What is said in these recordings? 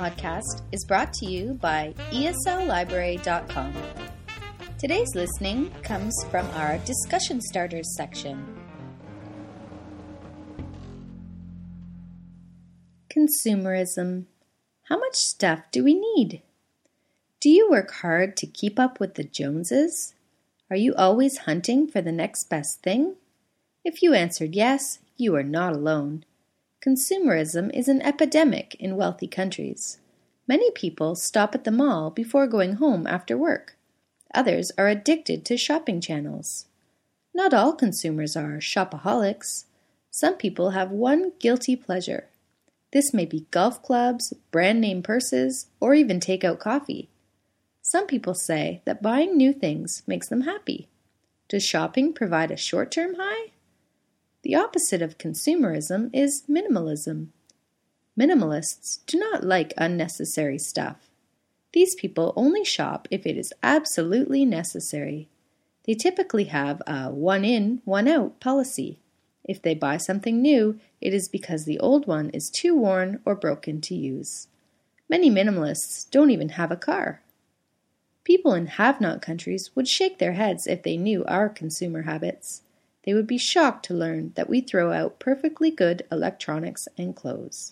podcast is brought to you by ESLlibrary.com. Today's listening comes from our Discussion Starters section. Consumerism. How much stuff do we need? Do you work hard to keep up with the Joneses? Are you always hunting for the next best thing? If you answered yes, you are not alone. Consumerism is an epidemic in wealthy countries. Many people stop at the mall before going home after work. Others are addicted to shopping channels. Not all consumers are shopaholics. Some people have one guilty pleasure. This may be golf clubs, brand name purses, or even takeout coffee. Some people say that buying new things makes them happy. Does shopping provide a short-term high? The opposite of consumerism is minimalism. Minimalists do not like unnecessary stuff. These people only shop if it is absolutely necessary. They typically have a one-in, one-out policy. If they buy something new, it is because the old one is too worn or broken to use. Many minimalists don't even have a car. People in have-not countries would shake their heads if they knew our consumer habits. They would be shocked to learn that we throw out perfectly good electronics and clothes.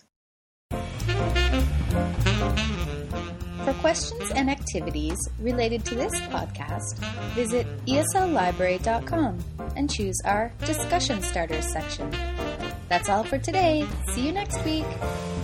For questions and activities related to this podcast, visit ESLlibrary.com and choose our Discussion Starters section. That's all for today. See you next week.